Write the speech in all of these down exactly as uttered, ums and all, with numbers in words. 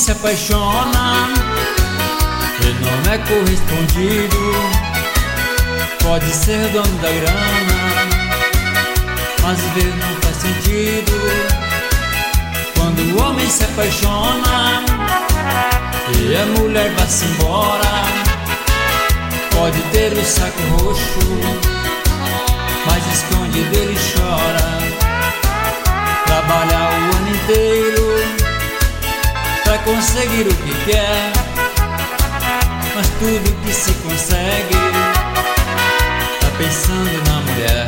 se apaixona e não é correspondido. Pode ser dono da grana, mas ver não faz sentido. Quando o homem se apaixona e a mulher vai-se embora, pode ter o saco roxo, mas escondido ele chora. Trabalhar o ano inteiro pra conseguir o que quer, mas tudo que se consegue tá pensando na mulher.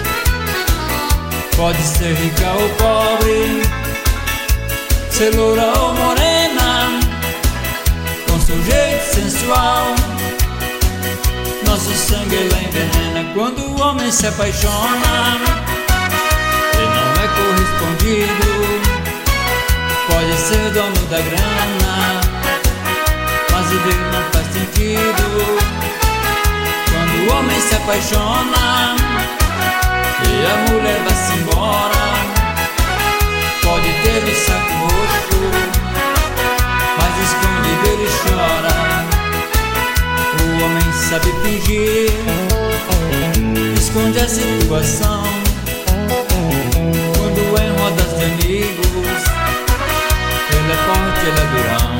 Pode ser rica ou pobre, ser loura ou morena, com seu jeito sensual, nosso sangue ela envenena. Quando o homem se apaixona e não é correspondido, pode ser dono da grana, mas viver não faz sentido. Quando o homem se apaixona e a mulher vai-se embora, pode ter o saco roxo, mas escondido ele chora. O homem sabe fingir, esconde a situação. Quando em rodas de amigos, ele é forte, ele é durão.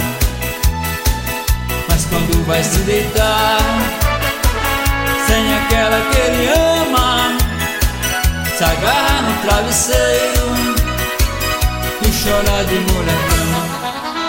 Mas quando vai se deitar, sem aquela que ele ama, se agarra no travesseiro e chora de mulher cama.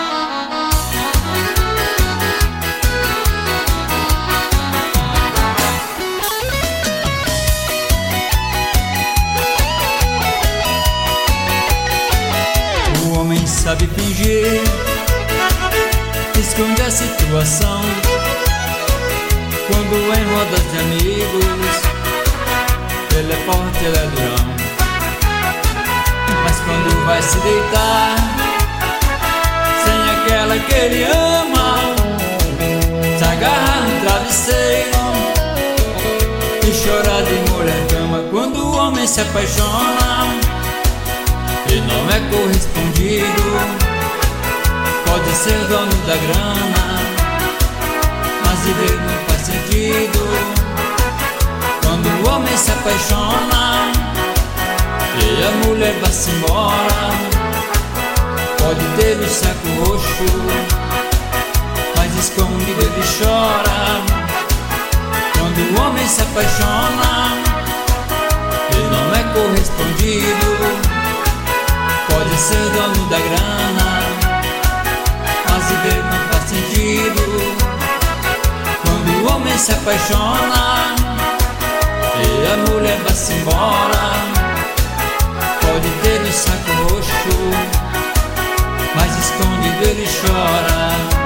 O homem sabe fingir, esconde a situação. Quando em rodas de amigos, ele é forte, ele é durão. Mas quando vai se deitar, sem aquela que ele ama, se agarra no travesseiro e chora de mulher cama. Quando o homem se apaixona e não é correspondido, pode ser dono da grana, mas viver não faz sentido. Quando o homem se apaixona e a mulher vai-se embora, pode ter o saco roxo, mas escondido ele chora. Quando o homem se apaixona e não é correspondido, pode ser dono da grana, mas viver não faz sentido. Quando o homem se apaixona e a mulher vai-se embora, pode ter o saco roxo, mas escondido ele chora.